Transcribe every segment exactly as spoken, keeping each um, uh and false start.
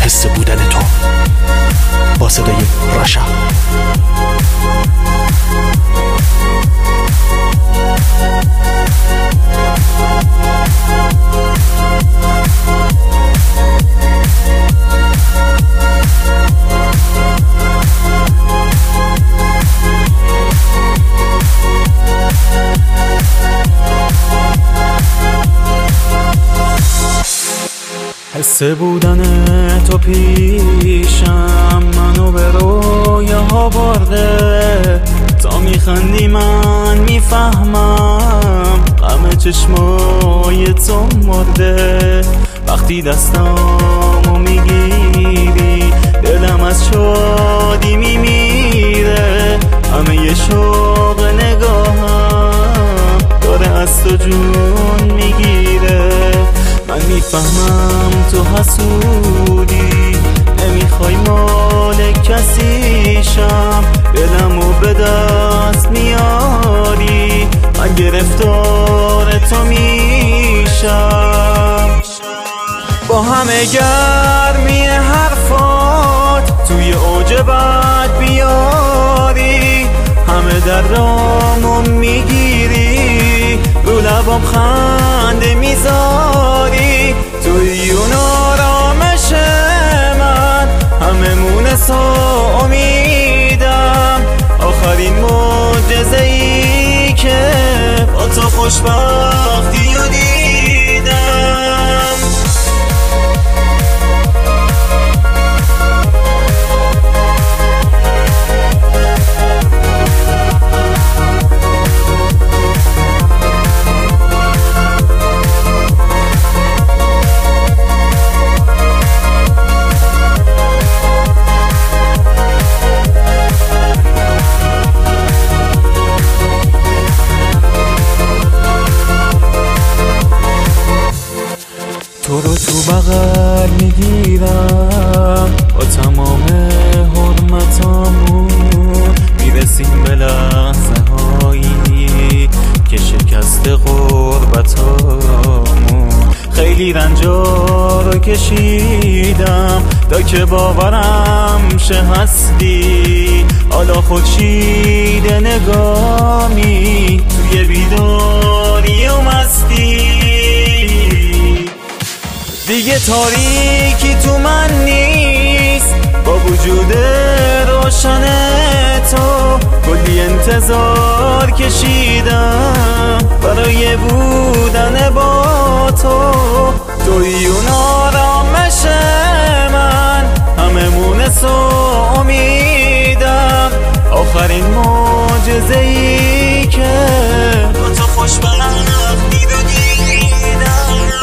حس بودن تو با صدای رشا. حس بودن تو پیشم منو به رویاها برده، تا میخندی من میفهمم غم چشمای تو مرده. وقتی دستامو میگیری دلم از شادی میمیره، همه ی شوق نگاهم داره از تو جون میگیره. من میفهمم تو حسودی، نمیخوای مال کسیشم، دلمو به دست میاری، من گرفتار تو میشم. با همه گرمی حرفات توی اوج بد بیاری، همه در رامو میگیری، رو لبام خنده میذاری. توی اون آرامش من همه مونس و امیدم، آخرین معجزه ای که با تو خوشبختی رو دیدم. تو رو تو بغل میگیرم، با تمام حرمتامون میرسیم به لحظه هایی که شکست غربتامون. خیلی رنجا رو کشیدم تا که باورم شه هستی، حالا خورشید نگامی توی بیداری و مستی. دیگه تاریکی تو من نیست، با وجود روشن تو کلی انتظار کشیدم برای بودن با تو. توی اون آرامش من همه مونس و امیدم، آخرین معجزه ای که با تو خوشبختی رو دیدم.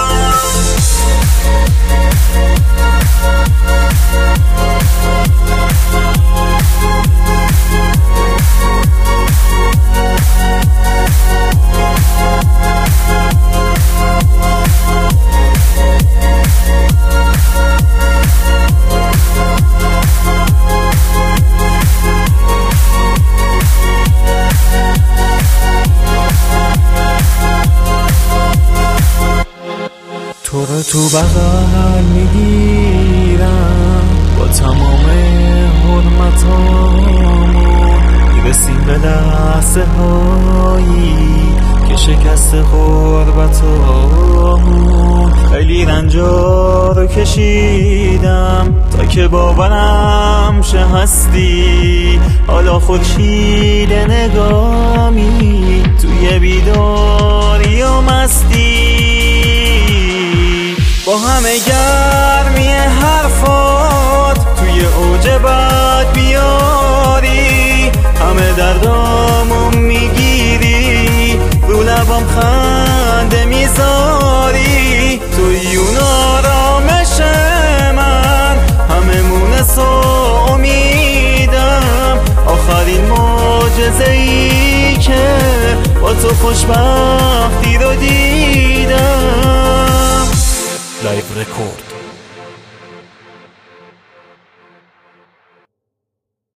تو رو تو بغل میگیرم، با تمام حرمتامون میرسیم به لحظه هایی که شکست غربتامون. خیلی رنجا رو کشیدم تا که باورم شه هستی، حالا خورشید نگامی توی بیداری و مستی. با همه گرمی حرفات توی اوج بد بیاری، همه دردامو میگیری، رو لبام خنده میذاری. توی اون آرامش من همه مونس و امیدم، آخرین معجزه ای که با تو خوشبختی رو دیدم. لایو رکورد.